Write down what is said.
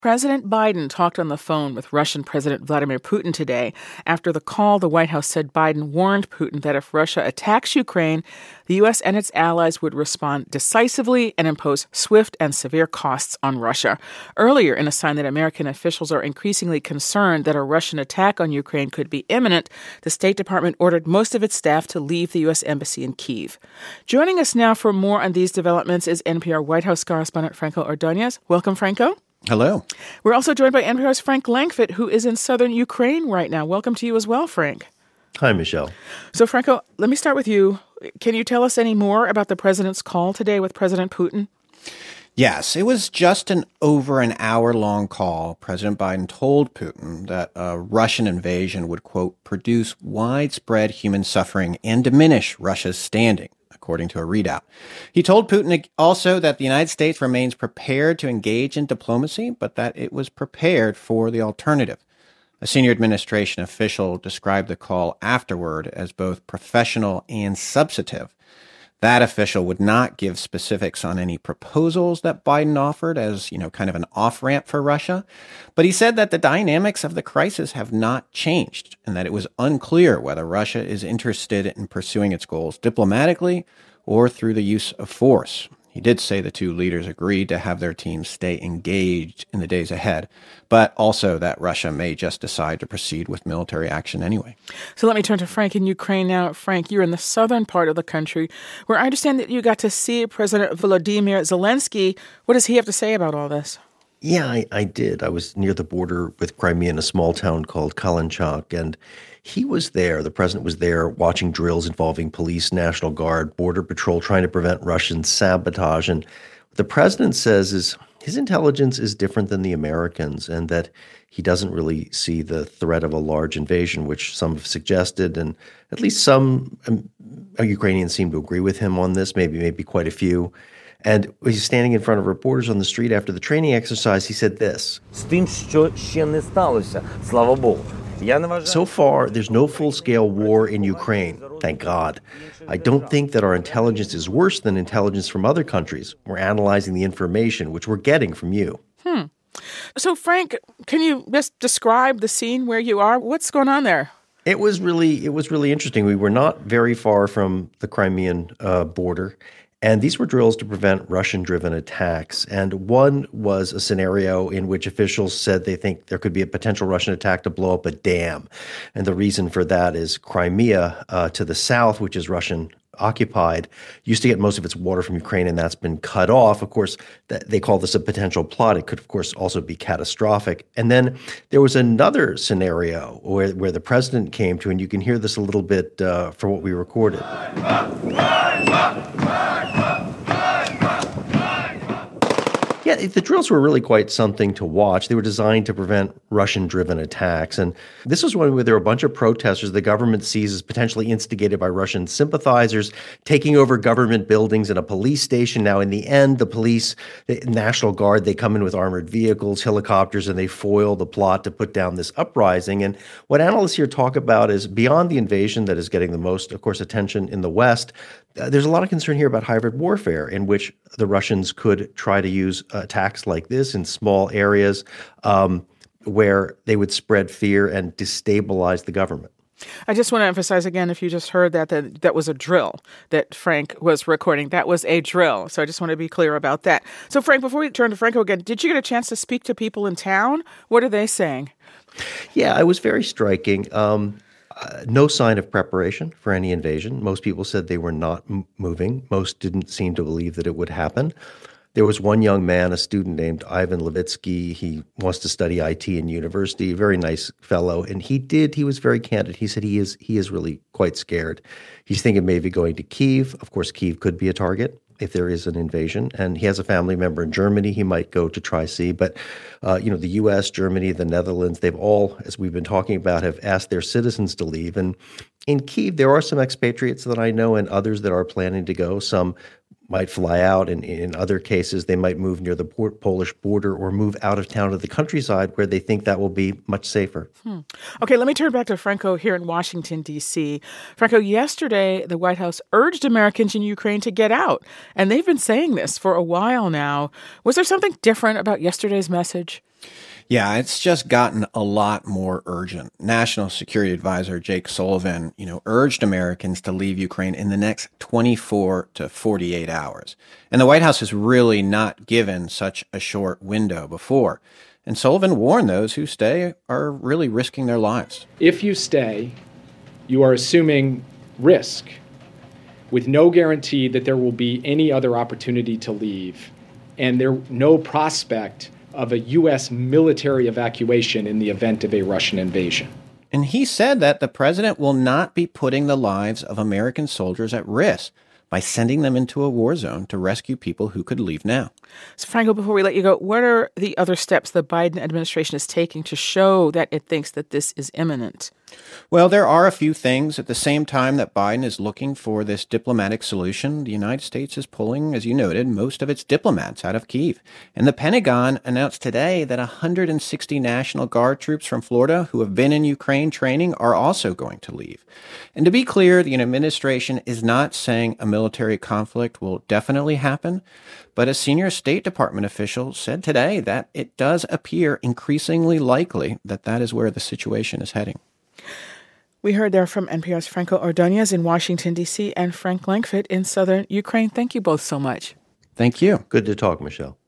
President Biden talked on the phone with Russian President Vladimir Putin today. After the call, the White House said Biden warned Putin that if Russia attacks Ukraine, the U.S. and its allies would respond decisively and impose swift and severe costs on Russia. Earlier, in a sign that American officials are increasingly concerned that a Russian attack on Ukraine could be imminent, the State Department ordered most of its staff to leave the U.S. Embassy in Kyiv. Joining us now for more on these developments is NPR White House correspondent Franco Ordonez. Welcome, Franco. Hello. We're also joined by NPR's Frank Langfitt, who is in southern Ukraine right now. Welcome to you as well, Frank. Hi, Michelle. So, Franco, let me start with you. Can you tell us any more about the president's call today with President Putin? Yes, it was just over an hour-long call. President Biden told Putin that a Russian invasion would, quote, produce widespread human suffering and diminish Russia's standing, according to a readout. He told Putin also that the United States remains prepared to engage in diplomacy, but that it was prepared for the alternative. A senior administration official described the call afterward as both professional and substantive. That official would not give specifics on any proposals that Biden offered as, kind of an off-ramp for Russia. But he said that the dynamics of the crisis have not changed and that it was unclear whether Russia is interested in pursuing its goals diplomatically or through the use of force. He did say the two leaders agreed to have their teams stay engaged in the days ahead, but also that Russia may just decide to proceed with military action anyway. So let me turn to Frank in Ukraine now. Frank, you're in the southern part of the country, where I understand that you got to see President Volodymyr Zelensky. What does he have to say about all this? Yeah, I did. I was near the border with Crimea in a small town called Kalinchak, and he was there. The president was there watching drills involving police, National Guard, Border Patrol, trying to prevent Russian sabotage. And what the president says is his intelligence is different than the Americans and that he doesn't really see the threat of a large invasion, which some have suggested. And at least some Ukrainians seem to agree with him on this, maybe quite a few. And he's standing in front of reporters on the street after the training exercise. He said this. So far, there's no full-scale war in Ukraine, thank God. I don't think that our intelligence is worse than intelligence from other countries. We're analyzing the information, which we're getting from you. So, Frank, can you just describe the scene where you are? What's going on there? It was really interesting. We were not very far from the Crimean border. And these were drills to prevent Russian-driven attacks. And one was a scenario in which officials said they think there could be a potential Russian attack to blow up a dam. And the reason for that is Crimea to the south, which is Russian-occupied, used to get most of its water from Ukraine, and that's been cut off. Of course, they call this a potential plot. It could, of course, also be catastrophic. And then there was another scenario where the president came to, and you can hear this a little bit from what we recorded. Yeah, the drills were really quite something to watch. They were designed to prevent Russian-driven attacks. And this was one where there were a bunch of protesters the government sees as potentially instigated by Russian sympathizers, taking over government buildings and a police station. Now, in the end, the police, the National Guard, they come in with armored vehicles, helicopters, and they foil the plot to put down this uprising. And what analysts here talk about is beyond the invasion that is getting the most, of course, attention in the West, there's a lot of concern here about hybrid warfare in which the Russians could try to use attacks like this in small areas where they would spread fear and destabilize the government. I just want to emphasize again, if you just heard that was a drill that Frank was recording. That was a drill. So I just want to be clear about that. So, Frank, before we turn to Franco again, did you get a chance to speak to people in town? What are they saying? Yeah, it was very striking. No sign of preparation for any invasion. Most people said they were not moving. Most didn't seem to believe that it would happen. There was one young man, a student named Ivan Levitsky. He wants to study IT in university, a very nice fellow. And he was very candid. He said he is really quite scared. He's thinking maybe going to Kyiv. Of course, Kyiv could be a target if there is an invasion. And he has a family member in Germany he might go to try see. But, the U.S., Germany, the Netherlands, they've all, as we've been talking about, have asked their citizens to leave. And in Kyiv, there are some expatriates that I know and others that are planning to go. Some might fly out, and in other cases, they might move near the Polish border or move out of town to the countryside where they think that will be much safer. Okay, let me turn back to Franco here in Washington, D.C. Franco, yesterday, the White House urged Americans in Ukraine to get out, and they've been saying this for a while now. Was there something different about yesterday's message? Yeah, it's just gotten a lot more urgent. National Security Advisor Jake Sullivan, urged Americans to leave Ukraine in the next 24 to 48 hours. And the White House has really not given such a short window before. And Sullivan warned those who stay are really risking their lives. If you stay, you are assuming risk with no guarantee that there will be any other opportunity to leave, and no prospect of a U.S. military evacuation in the event of a Russian invasion. And he said that the president will not be putting the lives of American soldiers at risk by sending them into a war zone to rescue people who could leave now. So, Franco, before we let you go, what are the other steps the Biden administration is taking to show that it thinks that this is imminent? Well, there are a few things. At the same time that Biden is looking for this diplomatic solution, the United States is pulling, as you noted, most of its diplomats out of Kyiv. And the Pentagon announced today that 160 National Guard troops from Florida who have been in Ukraine training are also going to leave. And to be clear, the administration is not saying a military conflict will definitely happen, but a senior State Department official said today that it does appear increasingly likely that that is where the situation is heading. We heard there from NPR's Franco Ordonez in Washington, D.C., and Frank Langfitt in southern Ukraine. Thank you both so much. Thank you. Good to talk, Michelle.